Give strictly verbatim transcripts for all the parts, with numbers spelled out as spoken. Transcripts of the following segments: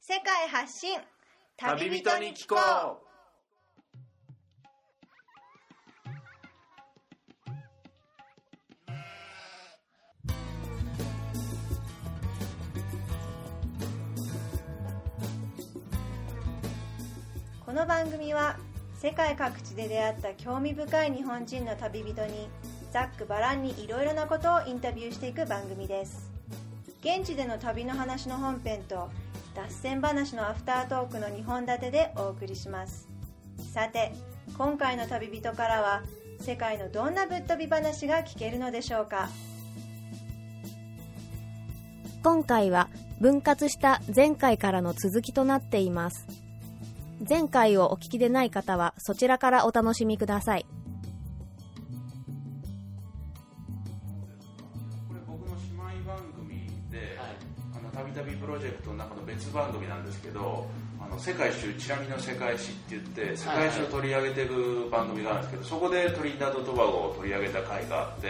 世界発信旅人に聞こう。 この番組は世界各地で出会った興味深い日本人の旅人にざっくばらんにいろいろなことをインタビューしていく番組です。現地での旅の話の本編と脱線話のアフタートークのにほん立てでお送りします。さて、今回の旅人からは世界のどんなぶっ飛び話が聞けるのでしょうか。 今回は分割した前回からの続きとなっています。前回をお聞きでない方はそちらからお楽しみください。 これ僕の姉妹番組で、はい、あのたびたびプロジェクトの中の別番組なんですけど、あの世界一周チラ見の世界史って言って世界史を取り上げてる番組があるんですけど、そこでトリニダード・トバゴを取り上げた回があって、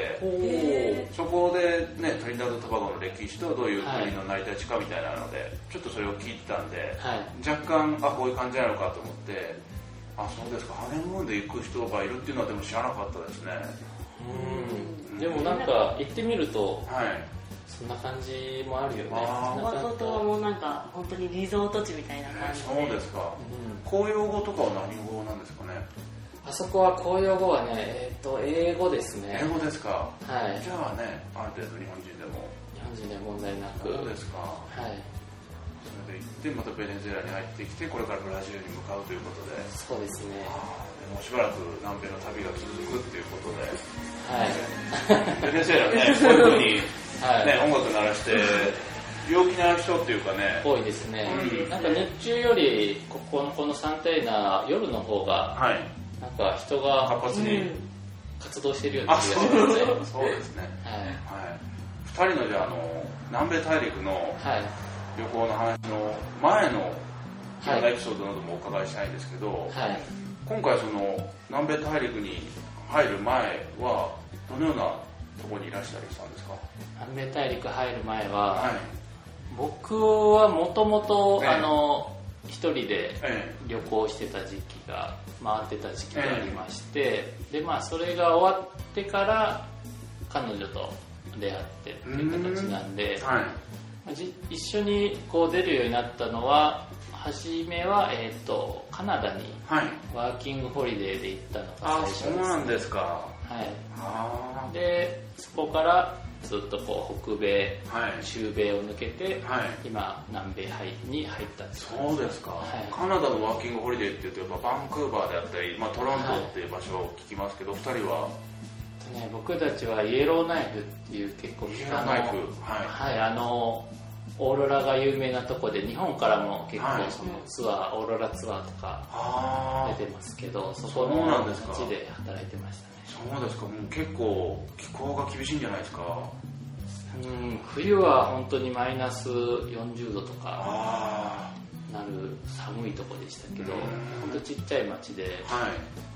そこでねトリニダード・トバゴの歴史とどういう国の成り立ちかみたいなので、はい、ちょっとそれを聞いてたんで、はい、若干あこういう感じなのかと思って、あそうですか、ハネムーンで行く人がいるっていうのはでも知らなかったですね。 うん、でもなんか行ってみると、 はい、 そんな感じもあるよね。 ワト島はもうなんか本当にリゾート地みたいな感じで、 そうですか、うん、公用語とかは何語なんですかね。 あそこは公用語はね、えー、と英語ですね。 英語ですか。 はい。 じゃあね、ある程度日本人でも日本人で問題なく。 そうですか。 はい。 それで行ってまたベネズエラに入ってきて、これからブラジルに向かうということで。 そうですね。 でもしばらく南米の旅が続くっていうことで、 はい、 ベネズエラね、こういう風に、はいね、音楽鳴らして陽気な人っていうかね、 多いですね、うん、なんか日中よりここのこのサンタエナ夜の方が、はい、なんか人が活発に活動してるような気がしますね。 そうですね、はいはい、ふたりのじゃあ、あの南米大陸の旅行の話の前のいろんなエピソードなどもお伺いしたいんですけど、はい、今回その南米大陸に入る前はどのようなところにいらっしゃったんですか。 南米大陸入る前は、はい、僕はもともと一人で旅行してた時期が、回ってた時期がありまして、ええ、でまあそれが終わってから彼女と出会ってっていう形なんで、はい、一緒にこう出るようになったのは初めは、えー、とカナダにワーキングホリデーで行ったのが最初です、ね。 あ、そうなんですか。 はい。あでそこからずっとこう北米、はい、中米を抜けて、はい、今南米に入ったんです。 そうですか、はい、カナダのワーキングホリデーっていうとやっぱバンクーバーであったり、まあ、トロントっていう場所を聞きますけど、はい、ふたりは、 ね、僕たちはイエローナイフっていう結構イエローナイフ、 はい、はい、あのオーロラが有名なとこで日本からも結構そのツアー、はい、オーロラツアーとか出てますけど、そこの街で働いてましたね。 そうですか。もう結構気候が厳しいんじゃないですか。 うん、冬は本当にマイナスよんじゅうどとかなる寒いとこでしたけど、本当ちっちゃい町で、はい、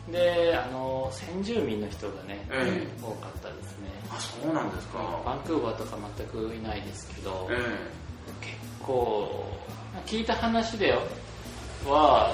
であの先住民の人がね、えー、多かったですね。 あ、そうなんですか。 バンクーバーとか全くいないですけど、えー、結構聞いた話では、はい、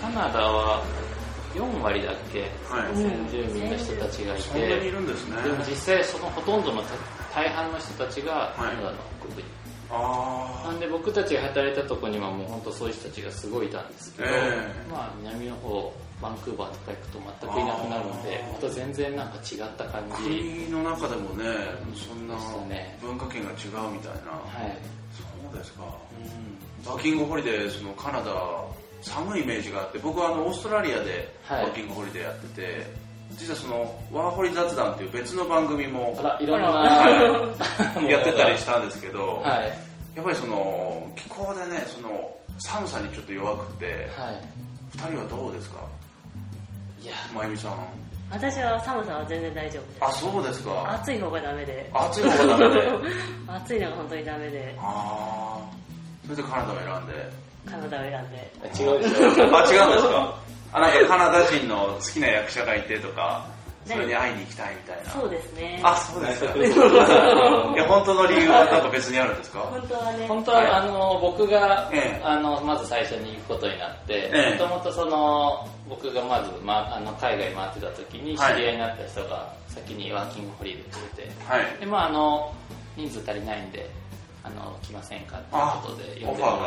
カナダはよんわりだっけ、はい、先住民の人たちがいて、 そんなにいるんですね。 でも実際そのほとんどの大半の人たちがカナダの北部に、はい、あなんで僕たちが働いたとこにはもう本当そういう人たちがすごいいたんですけど、えー、まあ南の方バンクーバーとか行くと全くいなくなるので、また全然なんか違った感じ。 国の中でもね、そんな文化圏が違うみたいな、はい、そうですか、うん、ワーキングホリデー、そのカナダ寒いイメージがあって、僕はあのオーストラリアでワーキングホリデーやってて、はい、実はそのワーホリ雑談っていう別の番組もあらいろんな、 はい、やってたりしたんですけど、はい、やっぱりその気候でね、その寒さにちょっと弱くて、はい、ふたりはどうですか。いや、まゆみさん。 私は寒さは全然大丈夫です。 あ、そうですか。 暑い方がダメで。 暑い方がダメで。 暑いのが本当にダメで。 ああ。それでカナダを選んで。 カナダを選んで。 違うでしょ。 あ、違うんですか。あ、なんかカナダ人の好きな役者がいてとか、 それに会いに行きたいみたいな。 そうですね。 あ、そうですか。いや、本当の理由はなんか別にあるんですか？ 本当はね。 本当は、はい、あの僕が、 ええ、 あのまず最初に行くことになって、もともとその僕がまず、ま、あの海外回ってた時に知り合いになった人が先にワーキングホリデーくれて、はい、でまああの人数足りないんで。あの来ませんかっていうことで呼んでもらって、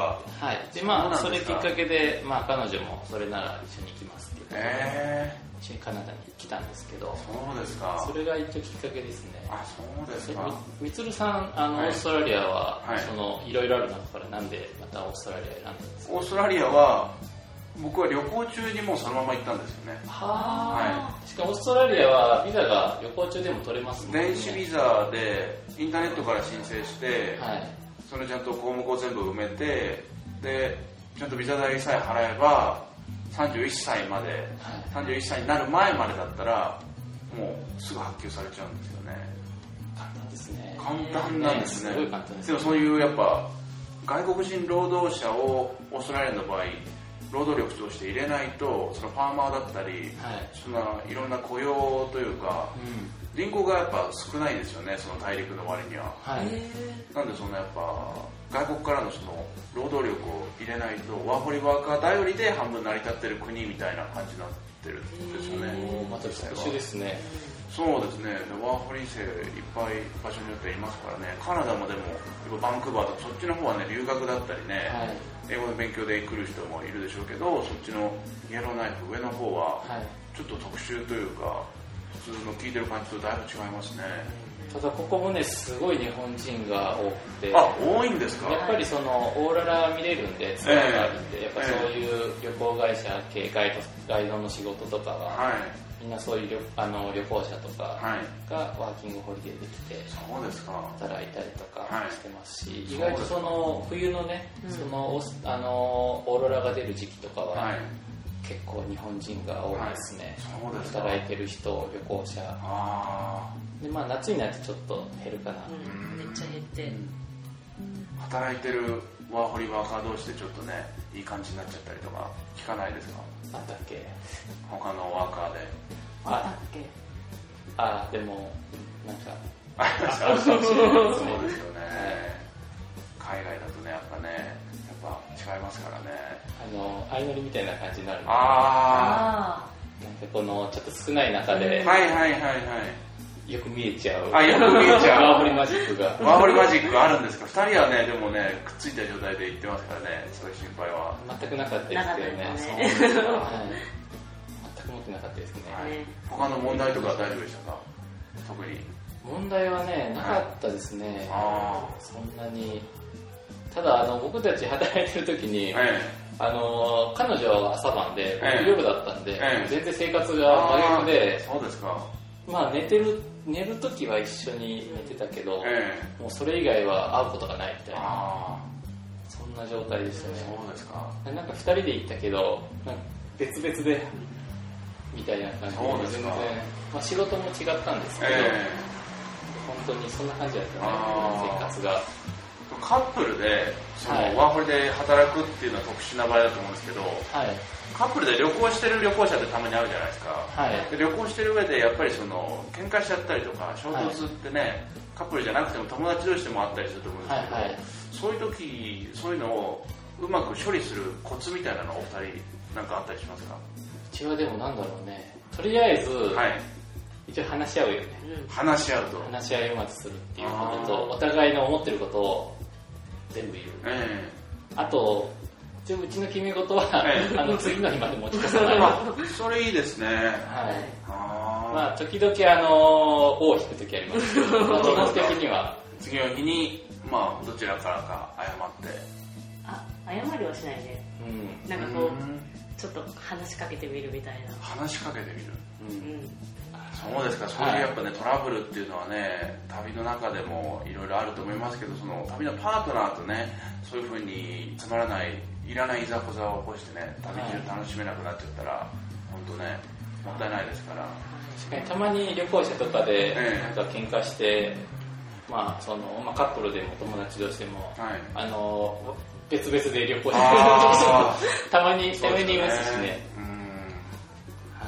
はい、でまあそれきっかけで、まあ、彼女もそれなら一緒に行きますっていうことで、えー、一緒にカナダに来たんですけど、 そうですか。 それが一応きっかけですね。 あ、そうですか。 みつるさん、あの、はい、オーストラリアは、はい、そのいろいろある中からなんでまたオーストラリア選んだんですか？ オーストラリアは僕は旅行中にもうそのまま行ったんですよね。 は、はい、しかもオーストラリアはビザが旅行中でも取れますもんね。 電子ビザでインターネットから申請して、はい、それちゃんと項目を全部埋めて、でちゃんとビザ代さえ払えばさんじゅういっさいまで、はい、さんじゅういっさいになる前までだったらもうすぐ発給されちゃうんですよね。 簡単ですね。 簡単なんですね。 すごい簡単ですね。 でもそういうやっぱ外国人労働者をオーストラリアの場合労働力として入れないと、そのファーマーだったり、はい、そのいろんな雇用というか、うん、人口がやっぱ少ないですよね、その大陸の割には。はい、なんでそんなやっぱ外国からのその労働力を入れないとワーホリワーカー頼りで半分成り立ってる国みたいな感じになってるんですよね。 また特殊ですね。 そうですね。でワーホリ生いっぱい場所によっていますからね。カナダもでもバンクーバーとかそっちの方はね留学だったりね、はい、英語の勉強で来る人もいるでしょうけど、そっちのイエローナイフ上の方はちょっと特殊というか普通の聞いてる感じとだいぶ違いますね。 ただここもねすごい日本人が多くて、 あ、多いんですか？ やっぱりそのオーロラ見れるんでツアーがあるんで、えー、やっぱそういう旅行会社系ガイド、ガイドの仕事とかは、はい、みんなそういう 旅, あの旅行者とかがワーキングホリデーで来て、 そうですか、 働いたりとかしてますし、はい、意外とその冬のね、うん、そのあのオーロラが出る時期とかは、はい、結構日本人が多いですね。はい、そうですか。働いてる人、旅行者。あでまあ、夏になってちょっと減るかな、 うん、めっちゃ減って、うん、 働いてるワーホリワーカー同士でちょっとねいい感じになっちゃったりとか聞かないですか？ あったっけ？ 他のワーカーであったっけ？ あでもなんかそうですよね。海外だとねやっぱねやっぱ違いますからね。 あの相乗りみたいな感じになるんで、 ああなんかこのちょっと少ない中で、 はいはいはいはいよく見えちゃう。 あ、よく見えちゃう。 ワーホリマジックが。 ワーホリマジックあるんですか？二人はね、でもね、くっついた状態で行ってますからね、そういう心配は。 全くなかったですよね。 ねそうですか、はい。全く持ってなかったですね。はい、 他の問題とかは大丈夫でしたか？特に。 問題はね、なかったですね。はい、そんなに。ただ、あの、僕たち働いてる時に、はい、あの、彼女は朝晩で、僕夜だったんで、はい、全然生活が真逆で、 そうですか。 まあ寝てる寝るときは一緒に寝てたけど、ええ、もうそれ以外は会うことがないみたいな、そんな状態でしたね。 そうですか。 なんかふたりで行ったけどなんか別々でみたいな感じで、全然、まあ、仕事も違ったんですけど、え、本当にそんな感じだったね、生活が。 カップルでその、はい、ワーホリで働くっていうのは特殊な場合だと思うんですけど、はい、カップルで旅行してる旅行者ってたまにあるじゃないですか、はい、で旅行してる上でやっぱりその喧嘩しちゃったりとか衝突ってね、はい、カップルじゃなくても友達同士でもあったりすると思うんですけど、はいはい、そういう時そういうのをうまく処理するコツみたいなのお二人なんかあったりしますか？ うちはでもなんだろうね、とりあえず、はい、一応話し合うよね。 話し合うと話し合いをまずするっていうことと、お互いの思ってることを全部言う、えー、あと一応うちの決め事は、えー、あの次の日まで持ち越さないそれいいですね。はい、 あまあ時々あの尾を引く時ありますけど基本的には次の日にまあどちらからか謝ってあ謝りはしないね、うん、なんかこう、うん、ちょっと話しかけてみるみたいな。 話しかけてみる、うん、 うん、 そうですか。そういうやっぱね、はい、トラブルっていうのはね旅の中でもいろいろあると思いますけど、その旅のパートナーとねそういうふうにつまらないいらないいざこざを起こしてね旅中楽しめなくなっちゃったら、はい、本当ねもったいないですから。 確かにたまに旅行者とかでなんか喧嘩して、ええ、まあそのまあ、カップルでも友達同士でも、はい、あの別々で旅行してるたまにたまにいますしね。うん、は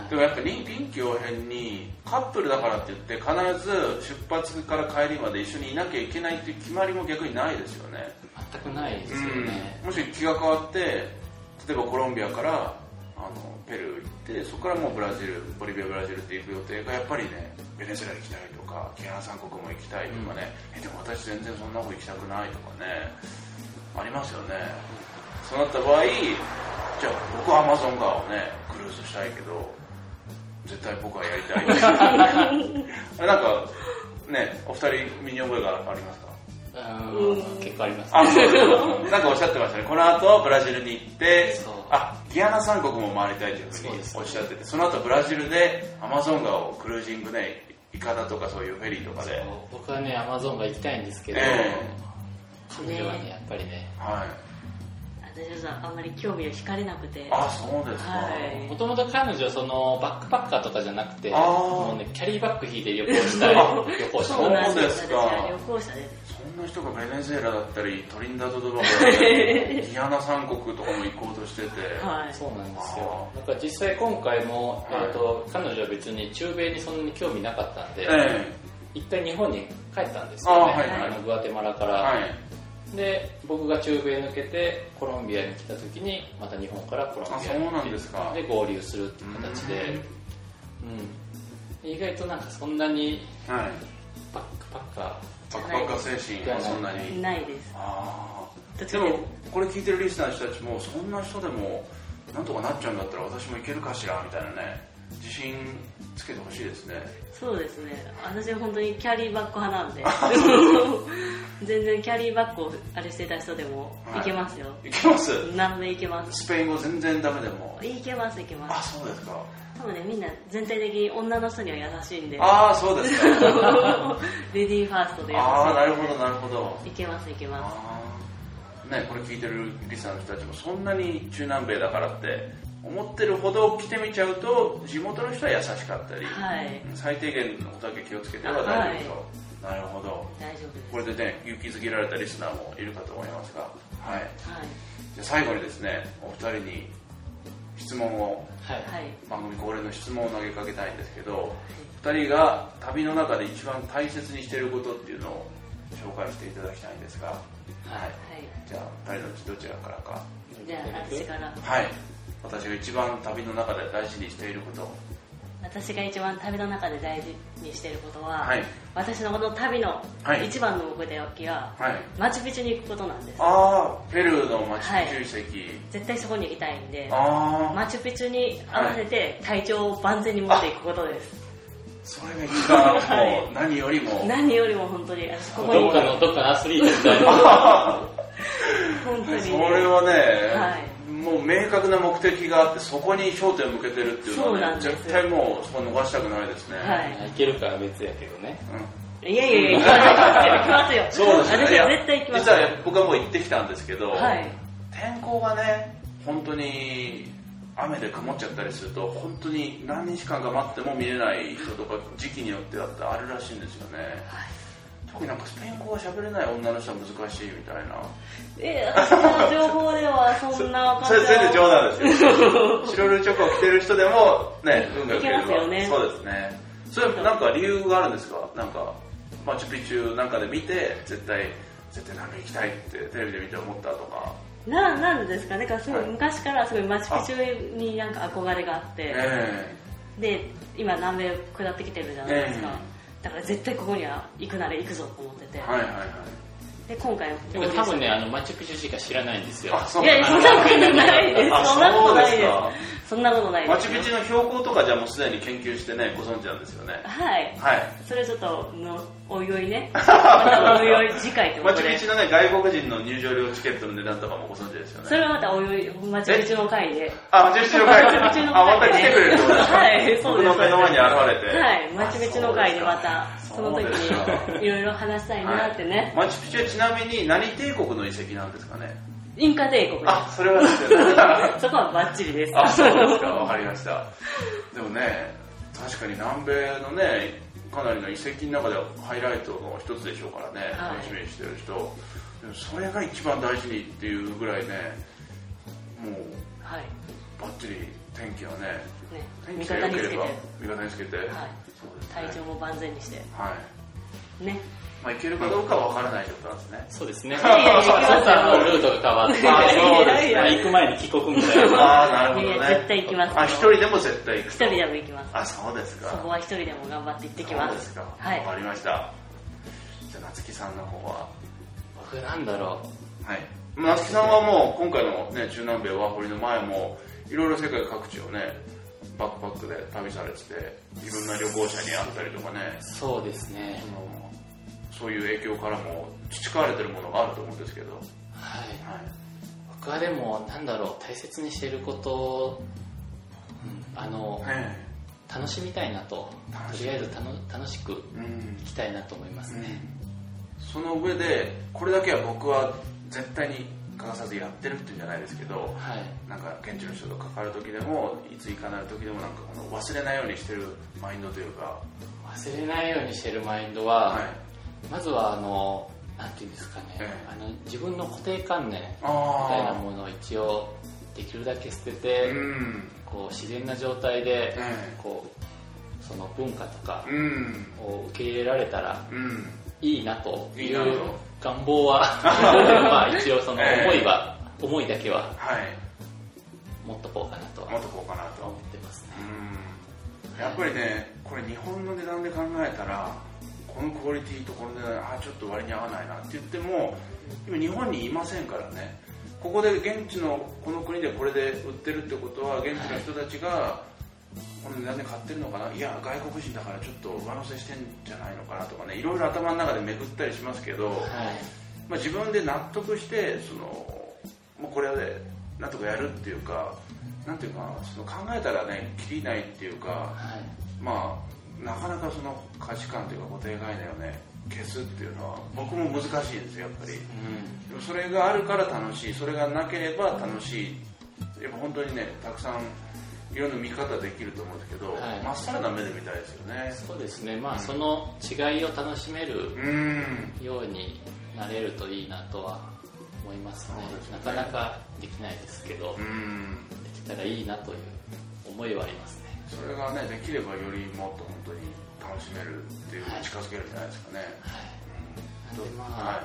でもやっぱり臨機応変にカップルだからって言って必ず出発から帰りまで一緒にいなきゃいけないっていう決まりも逆にないですよね。 全くないですよね、 うん、もし気が変わって例えばコロンビアからあのペルー行ってそこからもうブラジルボリビアブラジルって行く予定がやっぱりねベネズエラ行きたいとかギアナ三国も行きたいとかね、うん、えでも私全然そんな方行きたくないとかねありますよね。そうなった場合じゃあ僕はアマゾン川をねクルーズしたいけど絶対僕はやりたいなんかねお二人身に覚えがありますか？ うん結構あります、ね、 あそうですなんかおっしゃってましたね。この後ブラジルに行ってあギアナ三国も回りたいというふうにおっしゃってて そ, その後ブラジルでアマゾン川をクルージングねイカダとかそういうフェリーとかで僕はねアマゾン川行きたいんですけど、 えー、彼女はねやっぱりねはい私はあんまり興味を惹かれなくて。 あ、そうですか。 もともと彼女はそのバックパッカーとかじゃなくてもうねキャリーバッグ引いて旅行したい旅行したいそうなんですか。 旅行者です。 そんな人がベネズエラだったりトリンダド・トバゴだったりギアナ三国とかも行こうとしてて、 はい、そうなんですよ。だから実際今回も、はい、えーと彼女は別に中米にそんなに興味なかったんで、えー、一回日本に帰ったんですよね。あ、はいはい、あのグアテマラから、はいで僕が中米抜けてコロンビアに来た時にまた日本からコロンビアに来てで合流するっていう形で、うん、意外となんかそんなにバックパッカー、 バックパッカー精神はそんなにないです。 あでもこれ聞いてるリスナーの人たちもそんな人でもなんとかなっちゃうんだったら私もいけるかしらみたいなね自信つけてほしいですね。 そうですね。私は本当にキャリーバッグ派なんで全然キャリーバッグをあれしてた人でもいけますよ、 はい、いけます。 何でいけます。 スペイン語全然ダメでもいけますいけます。 あ、そうですか。 多分ねみんな全体的に女の人には優しいんで。 ああ、そうですかレディーファーストで優しい。 ああ、なるほどなるほど。 いけますいけます。 ね、これ聞いてるリスナーの人たちもそんなに中南米だからって思ってるほど来てみちゃうと地元の人は優しかったり、はい、最低限のことだけ気をつけてれば大丈夫と、はい、なるほど。 大丈夫です。 これでね勇気づけられたリスナーもいるかと思いますが、はい、はい、じゃあ最後にですねお二人に質問を、はい、番組恒例の質問を投げかけたいんですけど、はい、二人が旅の中で一番大切にしていることっていうのを紹介していただきたいんですが、はいはい、じゃあ二人のうちどちらからか。 じゃあ私から。 はい、私が一番旅の中で大事にしていること。 私が一番旅の中で大事にしていることは、はい、私のこの旅の一番の目的は、はい、マチュピチュに行くことなんです。 ああ、ペルーのマチュピチュ遺跡、はい、 絶対そこに行きたいんで、マチュピチュに合わせて体調を万全に持っていくことです。 それが一番もう、はい、何よりも何よりも本当にここにどっかのどっかのアスリートみたいな本当に、ね、 それはね、はい、もう明確な目的があってそこに焦点を向けてるっていうのは、ね、絶対もうそこ逃したくないですね。 はい、いけるかは別やけどね、 うん、いやいやいや行きますよ。 そうですね。 私は絶対行きますよ。実は僕はもう行ってきたんですけど、 はい、 天候がね本当に雨で曇っちゃったりすると本当に何日間か待っても見れない人とか時期によってだってあるらしいんですよね、はい、特になんかスペイン語が喋れない女の人は難しいみたいな。 えー、私の情報ではそんな感じ。 それ全然冗談ですよチロルチョコを着てる人でもね運が良ければいけますよね。そうですね。それなんか理由があるんですか。なんかマチュピチュなんかで見て絶対絶対南米行きたいってテレビで見て思ったとか。 な, なんですかね。すごい昔からすごいマチュピチュになんか憧れがあって、えー、で今南米下ってきてるじゃないですか、えー、だから絶対ここには行くなら行くぞと思ってて、はいはいはい、で今回でも多分ねあのマチュピチュしか知らないんですよ。 いやいやそんなことないです。そんなことないです。そんなことないです。 マチュピチュの標高とかじゃもうすでに研究してねご存知なんですよね。 はいはい。それちょっとのおいおいね。またおいおい次回ってことで。 マチュピチュのね外国人の入場料チケットの値段とかもご存知ですよね。 それはまたおいおいマチュピチュの会で。 あ、マチュピチュの会で。あ、また来てくれるってことですか。 はい、そうです。 僕の目の前に現れて。 はい、マチュピチュの会でまたその時にいろいろ話したいなってね。 マチュピチュはちなみに何帝国の遺跡なんですかね。 インカ帝国です。 あ、それはですよね。 そこはバッチリです。 あ、そうですか。わかりました。でもね、確かに南米のね、かなりの遺跡の中ではハイライトの一つでしょうからね、はい、楽しみにしてる人。でもそれが一番大事にっていうぐらいね、もう、はい、バッチリ天気気をね、 ね、 味方につけて、味方につけて、はい、 そうですね、体調も万全にして、 はい、 ね。 まあ、行けるかどうかは分からない状態なんですね。 そうですね。いやいや、そうさんのルートが変わって、あそうですね、行く前に帰国みたいな。 ああ、なるほどね。 いや絶対行きます。 あ、一人でも絶対行く。 一人でも行きます。 あ、そうですか。 そこは一人でも頑張って行ってきます。 そうですか。 はい。 わかりました。じゃあ夏木さんの方は。 僕なんだろう。はい。夏木さんはもう今回のね中南米ワーホリの前もいろいろ世界各地をねバックパックで旅されてていろんな旅行者に会ったりとかね。 そうですね。 そのそういう影響からも培われてるものがあると思うんですけど、はい、 はい、僕はでもなんだろう大切にしていることを、うん、あの、はい、楽しみたいなと、とりあえず楽しく生きたいなと思いますね、 うん、その上でこれだけは僕は絶対に欠かさずやってるっていうんじゃないですけど、はい、なんか現地の人と関わる時でもいつ行かない時でもなんかこの忘れないようにしてるマインドというか忘れないようにしてるマインドは、はい、まずはあのなんていうんですかね、ええ、あの自分の固定観念みたいなものを一応できるだけ捨てて、うん、こう自然な状態で、え、こうその文化とかを受け入れられたらいいなという願望はまあ一応その思いは、え、思いだけは持っとこうかなとは持っとこうかなと思ってますね。 うん、やっぱりねこれ日本の値段で考えたらこのクオリティとこの値段あちょっと割に合わないなって言っても今日本にいませんからね。ここで現地のこの国でこれで売ってるってことは現地の人たちがこの値段で買ってるのかな、いや外国人だからちょっと上乗せしてんじゃないのかなとかねいろいろ頭の中で巡ったりしますけど、はい、まあ、自分で納得してそのもうこれでなんとかやるっていうかなんていうかその考えたらねきりないっていうか、はい、まあなかなかその価値観というか固定概念をね消すっていうのは僕も難しいですよやっぱり、うん、でもそれがあるから楽しい、それがなければ楽しい、やっぱ本当にねたくさんいろんな見方できると思うんですけど、はい、まっさらな目で見たいですよね。 そうですね、まあ、うん、その違いを楽しめるようになれるといいなとは思いますね。なかなかできないですけど、うん、できたらいいなという思いはありますね。 それがねできればよりもっと本当に楽しめるっていう近づけるんじゃないですかね。 はい、うん、でまあ、はい、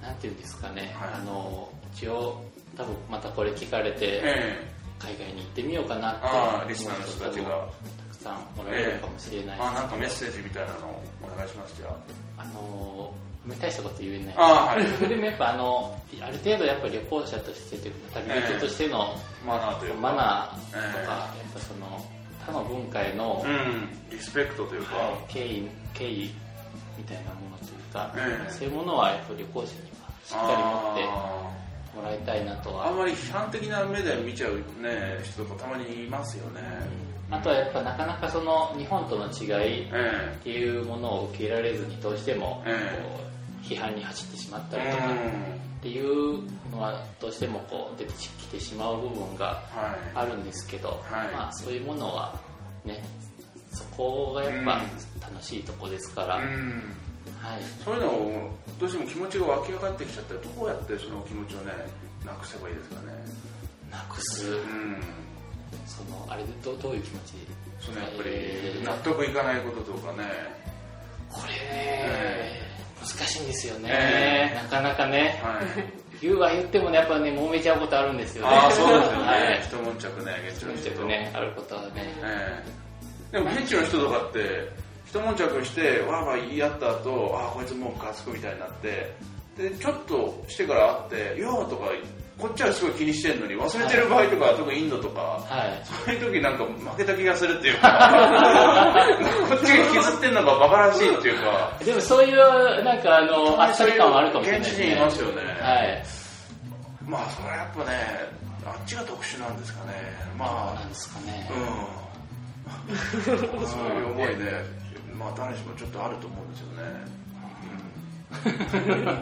なんていうんですかね、はい、あの一応多分またこれ聞かれて、えー、海外に行ってみようかなって思うリスナーの人たちがたくさんおられるかもしれないですけど、 えー、あなんかメッセージみたいなのをお願いします。じゃああの大したこと言えないあ、はい、 でもやっぱあのある程度やっぱ旅行者としてというか旅人としての、 えー、マナーというかマナーとか、えー、やっぱその他の文化への、 うん、リスペクトというか、 はい、敬意、敬意みたいなものというか、えー、そういうものはやっぱ旅行者にはしっかり持ってもらいたいなとは。 あんまり批判的な目で見ちゃう、ね、人とかたまにいますよね、 うん、あとはやっぱなかなかその日本との違いっていうものを受け入れられずにどうしても、えー、こう批判に走ってしまったりとか、うんっていうのはどうしてもこう出てきてしまう部分があるんですけど、はいはい、まあ、そういうものはねそこがやっぱ楽しいとこですから、うんはい、そういうのをどうしても気持ちが湧き上がってきちゃったらどうやってその気持ちをねなくせばいいですかね。 なくす、うん、そのあれで ど, どういう気持ちそのやっぱり納得いかないこととかねこれね、えー難しいんですよね、えー、なかなかね、はい、言うは言ってもねやっぱね揉めちゃうことあるんですよね。 ああそうですよね、はい、一悶着ね現地の人とねあることはね、 えー、でも現地の人とかって一悶着してわーわー言い合った後ああこいつもうムカつくみたいになってでちょっとしてから会ってよーとかこっちはすごい気にしてるのに忘れてる場合とか、はい、特にインドとか、はい、そういう時なんか負けた気がするっていうかこっちが削ってんのがバカらしいっていうかでもそういうなんかあのあっさり感はあるかもしれないですね。 現地にいますよね、 はい、 まあそれはやっぱねあっちが特殊なんですかね。まあなんですかね、 うん、そういう思いねまあ誰しもちょっとあると思うんですよね、うんうん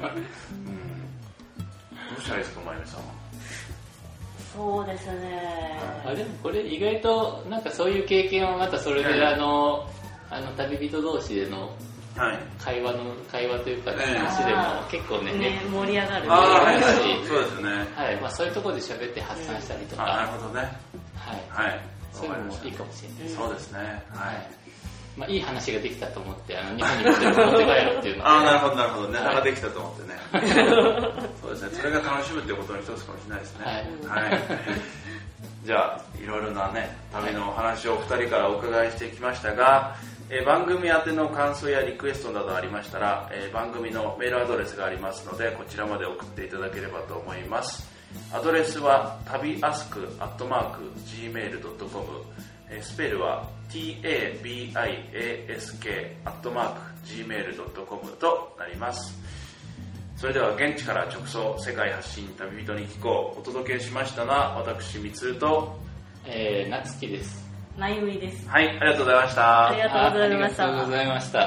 どうしたらいいですか、まゆみさんは。 そうですね。 あでもこれ意外となんかそういう経験はまたそれで、あのあの旅人同士での会話の会話というか話でも結構ね、 ね盛り上がる。 あはい、そうですね。 はい、まあそういうところで喋って発散したりとか。 うん、あなるほどね。 はい。 はい。 そういうのもいいかもしれないです。 そうですね。はい。 まあ、いい話ができたと思って、あの日本に持って持って帰るっていうのは、 ああ、なるほど、なるほど。ネタができたと思ってね。そうですね。それが楽しむっていうことの一つかもしれないですね。はい。はい、じゃあ、いろいろなね、旅のお話をお二人からお伺いしてきましたが、えー、番組宛ての感想やリクエストなどありましたら、えー、番組のメールアドレスがありますので、こちらまで送っていただければと思います。アドレスは旅アスクアットマーク ジーメールドットコム、スペルは タビアスク アットマーク ジーメールドットコム となります。それでは現地から直送世界発信旅人に聞こうお届けしましたのは私みつると、 えー、なつきです。 まゆみです。 はい、ありがとうございました。 ありがとうございました。 ありがとうございました。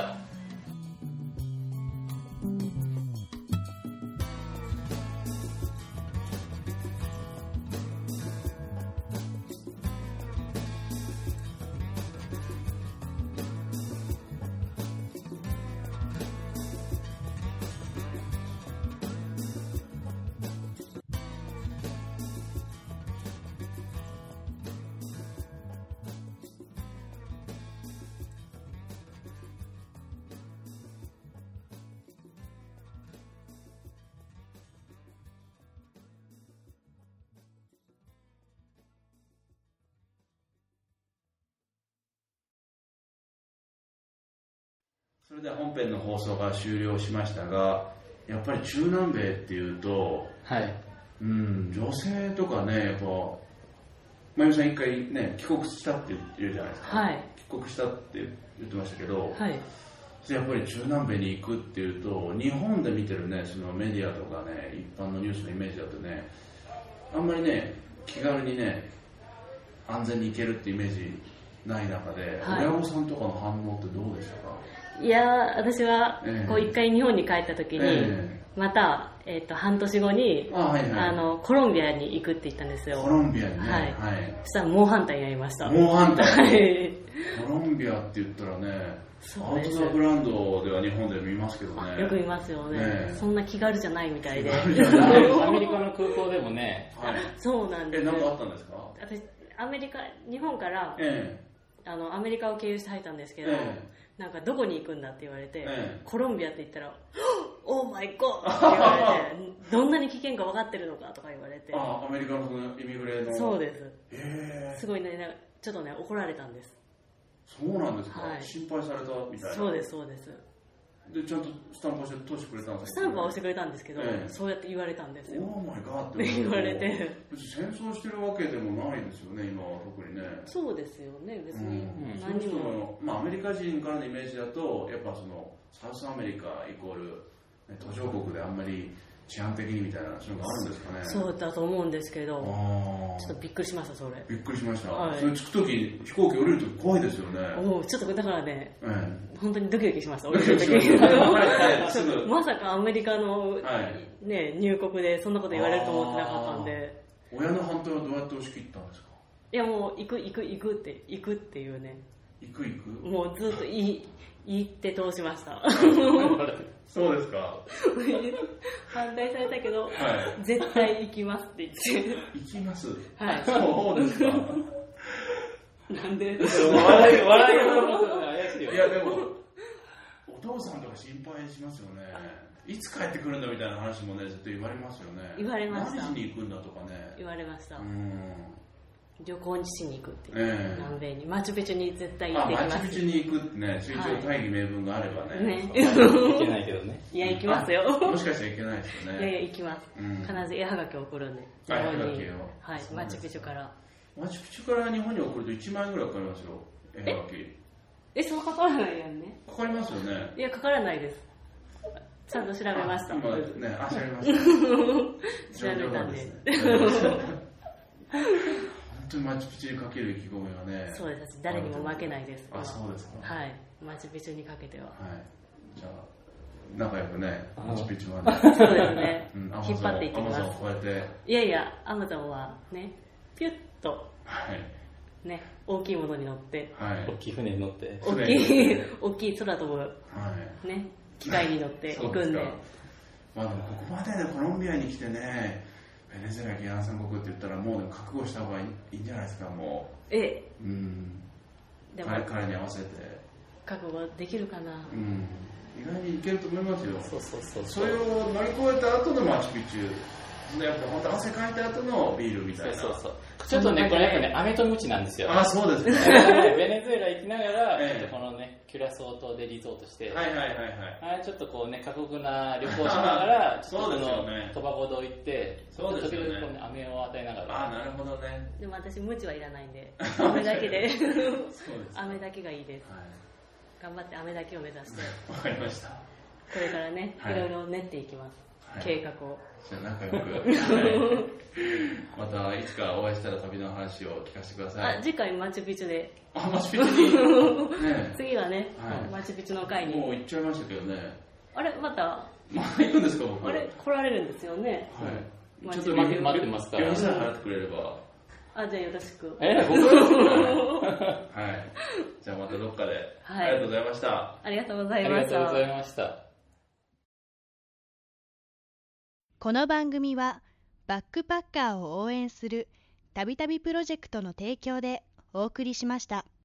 それでは本編の放送が終了しましたが、やっぱり中南米っていうと、 はい、 うん、女性とかね、やっぱまゆみさん一回ね帰国したって言うじゃないですか、 はい、 帰国したって言ってましたけど、 はい、 やっぱり中南米に行くっていうと、日本で見てるねそのメディアとかね一般のニュースのイメージだとね、あんまりね気軽にね安全に行けるってイメージない中で、はい、親御さんとかの反応ってどうでしたか？ いや私はこう一回日本に帰った時に、えー、また、えー、と半年後にあ、はいはい、あのコロンビアに行くって言ったんですよ。 コロンビアにね、 はいはい、そしたら猛反対になりました。 猛反対コロンビアって言ったらね、アウトドアブランドでは日本で見ますけどね。 よく見ますよね、ね、そんな気軽じゃないみたいで。 アメリカの空港でもね、 はい、 そうなんです。 え、何かあったんですか？ 私アメリカ日本から、ええ、あのアメリカを経由して入ったんですけど、ええ、なんかどこに行くんだって言われて、ええ、コロンビアって言ったらオーマイゴーって言われてどんなに危険か分かってるのかとか言われて、 あ、アメリカのイミグレの。 そうです、 へー、 すごいね、ちょっとね怒られたんです。 そうなんですか、はい、心配されたみたいな。 そうですそうです。 でちゃんとスタンプをして通してくれたんですか？ スタンプは押してくれたんですけど、ええ、そうやって言われたんですよ。 オーマイガーって言われて、 別に戦争してるわけでもないですよね、今は特にね。 そうですよね、別に、 うん、何も、まあ、アメリカ人からのイメージだとやっぱそのサウスアメリカイコール、ね、途上国であんまり治安的にみたいなそういうのがあるんですかね。 そうだと思うんですけど、ちょっとびっくりしました。それびっくりしました、 はい、 それ着くとき飛行機降りるとき怖いですよね。 おちょっとだからね、 ええ、 本当にドキドキしました。降りるときまさかアメリカの、はいね、入国でそんなこと言われると思ってなかったんで。 親の反対はどうやって押し切ったんですか？ いやもう行く行く行くって行くっていうね、 行く行くもうずっと言って通しましたそうですか反対されたけど、はい、絶対行きますって言って行きます、 はい、 そうですかなんで笑い笑いが怪しいよ。 いやでもお父さんとか心配しますよね。いつ帰ってくるんだみたいな話もね絶対言われますよね。 言われました。 何しに行くんだとかね言われました。 うん、 旅行にしに行くっていう、 えー、 南米にマチュピチュに絶対行ってきます。 あ、マチュピチュに行くってね、一応大義名分があればね、 ね行けないけどね。 いや行きますよ。 もしかして行けないですよね。 いやいや行きます、うん、必ず絵はがきを送るんで日本に、 はい、マチュピチュからマチュピチュから日本に送るといちまんえんぐらいかかりますよ、絵はがき。 え、そうかからないやんね。 かかりますよね。 いや、かからないです。ちゃんと調べました。 今ね、あ、調べました。 調べたんで。 本当にマチュピチュにかける意気込みはね。 そうです。誰にも負けないです。 あ、そうですか。 はい。マチュピチュにかけては。はい。 じゃあ、仲良くね、マチュピチュはね。 そうですね。 うん、 引っ張っていってきます。 アマゾンを超えて。 いやいや、アマゾンはね、ピュッと。 はい。 ね、大きいものに乗って、 はい、 大きい船に乗って大きい大きい空飛ぶ、はい、ね、機械に乗って行くんで、 まあ、でもここまでねコロンビアに来てねベネズエラギアナ三国って言ったらもうでも覚悟した方がいいんじゃないですか。もうえうんでも彼, 彼に合わせて覚悟できるかな、 うん、意外にいけると思いますよ。 そうそうそうそれを乗り越えた後のマチュピチュやっぱ本当汗かいた後のビールみたいな。 そうそうそうちょっとねこれやっぱね飴とムチなんですよ。 あそうですねベネズエラ行きながら、 ええ、 ちょっとこのねキュラソー島でリゾートして、 はいはいはいはい、 あちょっとこうね過酷な旅行しながらちょっとこのそうですよねトバゴ島行ってそうですよね時々こうね飴を与えながら。 あなるほどね。 でも私ムチはいらないんで飴だけでそうです飴だけがいいです、 はい、 頑張って飴だけを目指してわかりました。 これからね、はい、いろいろ練っていきます、はい、計画を。 じゃあ仲良く、はい、またいつかお会いしたら旅の話を聞かせてください。 あ次回マチュピチュで。 あマチュピチュに、 ね、次はね、はい、マチュピチュの会にもう行っちゃいましたけどね。 あれまたまた行くんですか僕。 あれ来られるんですよね。 はい、 ちょっと待って待ってますから。 旅費さえ払ってくれれば。 あじゃあよろしく。 え僕はい。じゃあまたどっかで、はい、ありがとうございました。 ありがとうございました。 ありがとうございました。 この番組はバックパッカーを応援するたびたびプロジェクトの提供でお送りしました。